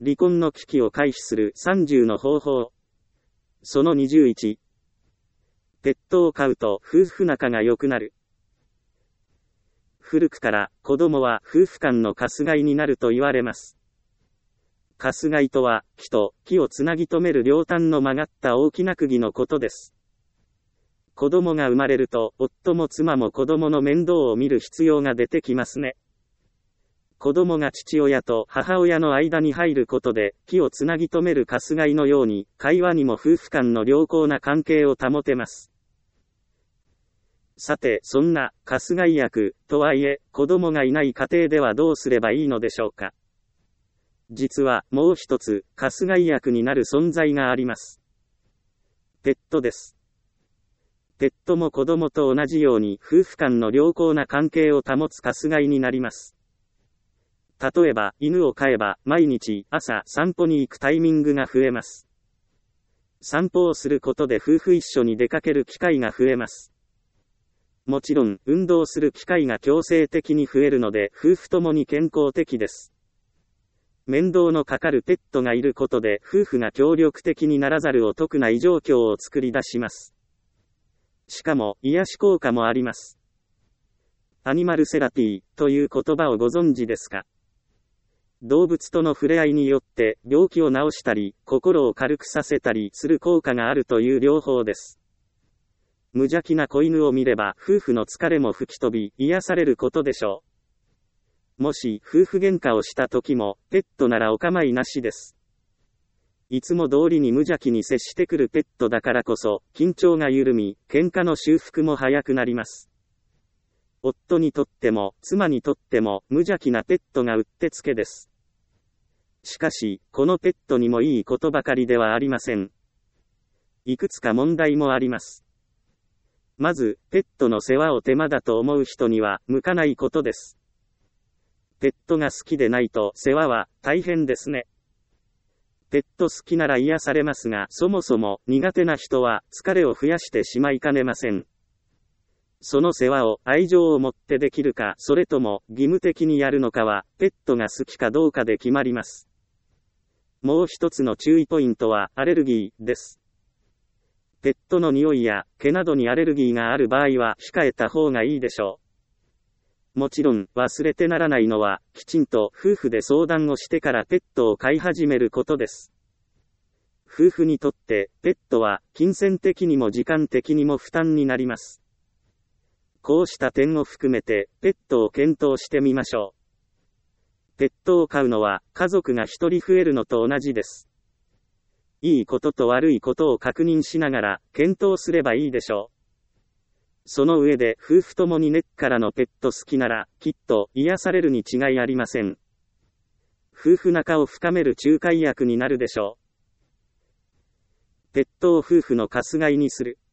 離婚の危機を回避する30の方法。その21。ペットを飼うと夫婦仲が良くなる。古くから子供は夫婦間のかすがいになると言われます。かすがいとは木と木をつなぎ止める両端の曲がった大きな釘のことです。子供が生まれると夫も妻も子供の面倒を見る必要が出てきますね。子供が父親と母親の間に入ることで木をつなぎ止めるかすがいのように会話にも夫婦間の良好な関係を保てます。さて、そんなかすがい役とはいえ子供がいない家庭ではどうすればいいのでしょうか。実はもう一つかすがい役になる存在があります。ペットです。ペットも子供と同じように夫婦間の良好な関係を保つかすがいになります。例えば犬を飼えば毎日朝散歩に行くタイミングが増えます。散歩をすることで夫婦一緒に出かける機会が増えます。もちろん運動する機会が強制的に増えるので夫婦ともに健康的です。面倒のかかるペットがいることで夫婦が協力的にならざるを得ない状況を作り出します。しかも癒し効果もあります。アニマルセラピーという言葉をご存知ですか？動物との触れ合いによって病気を治したり心を軽くさせたりする効果があるという療法です。無邪気な子犬を見れば夫婦の疲れも吹き飛び癒されることでしょう。もし夫婦喧嘩をした時もペットならお構いなしです。いつも通りに無邪気に接してくるペットだからこそ緊張が緩み喧嘩の修復も早くなります。夫にとっても妻にとっても無邪気なペットがうってつけです。しかしこのペットにもいいことばかりではありません。いくつか問題もあります。まずペットの世話を手間だと思う人には向かないことです。ペットが好きでないと世話は大変ですね。ペット好きなら癒されますが、そもそも苦手な人は疲れを増やしてしまいかねません。その世話を愛情を持ってできるか、それとも義務的にやるのかは、ペットが好きかどうかで決まります。もう一つの注意ポイントはアレルギーです。ペットの匂いや毛などにアレルギーがある場合は控えた方がいいでしょう。もちろん忘れてならないのはきちんと夫婦で相談をしてからペットを飼い始めることです。夫婦にとってペットは金銭的にも時間的にも負担になります。こうした点を含めてペットを検討してみましょう。ペットを飼うのは家族が一人増えるのと同じです。いいことと悪いことを確認しながら検討すればいいでしょう。その上で夫婦ともに根っからのペット好きならきっと癒されるに違いありません。夫婦仲を深める仲介役になるでしょう。ペットを夫婦のかすがいにする。